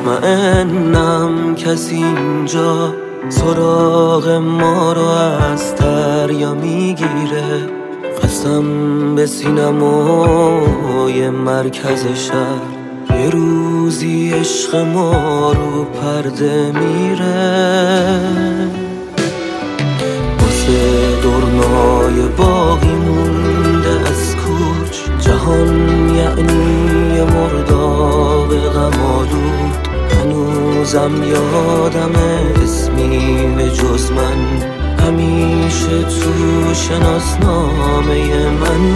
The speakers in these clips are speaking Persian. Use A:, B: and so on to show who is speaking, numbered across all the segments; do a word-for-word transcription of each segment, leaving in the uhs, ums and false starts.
A: مطمئنم کسی اینجا سراغ ما رو از دریا میگیره. قسم به سینمای مرکز شهر یه روزی عشق ما رو پرده میره. واسه دورنای باقی مونده از کوچ جهان یعنی یه مرداب غم آلود. هنوزم یادم اسمی به جز من همیشه تو شناسنامه من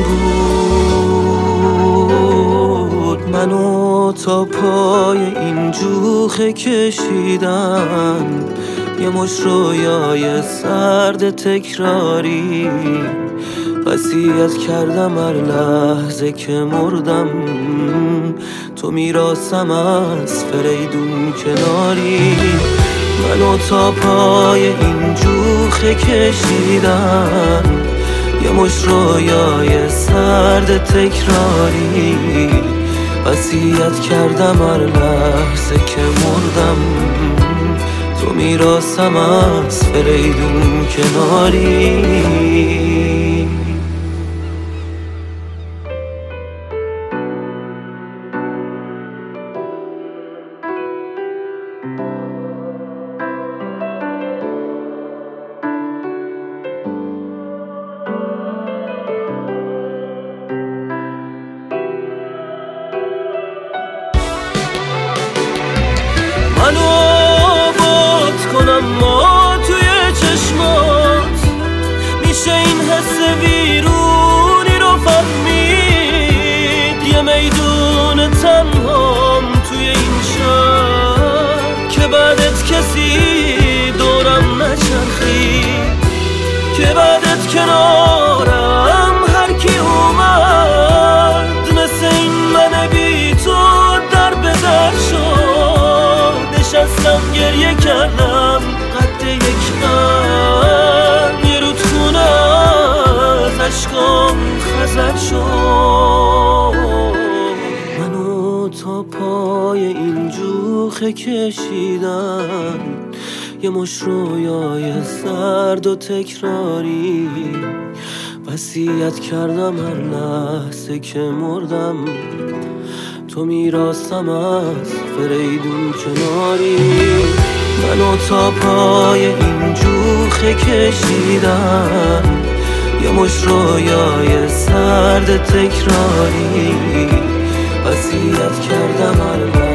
A: بود. منو تا پای این جوخه کشیدن یه مش رویای سرد تکراری. وصیت کردم هر لحظه که مردم تو میراثم از فریدون کناری. منو تا پای این جوخه کشیدن یه مش رویای سرد تکراری. وصیت کردم هر لحظه که مردم تو میراثم از فریدون کناری. منو آباد کنم ما توی چشمات میشه این حس ویرونی رو فهمید. یه میدون تنهام توی این شهر که بعدت کسی دورم نچرخید، که بعدت کنارم هر کی اومد مثل این من بی تو در به در شد. نشستم گریه کردم قد یک قد یه رودخونه از عشقام خزر شد. منو تا پای این جوخه کشیدن یه مش رویای سرد و تکراری. وصیت کردم هر لحظه که مردم تو میراثم از فریدون کناری. منو تا پای این جوخه کشیدن یه مش رویای سرد تکراری. وصیت کردم هر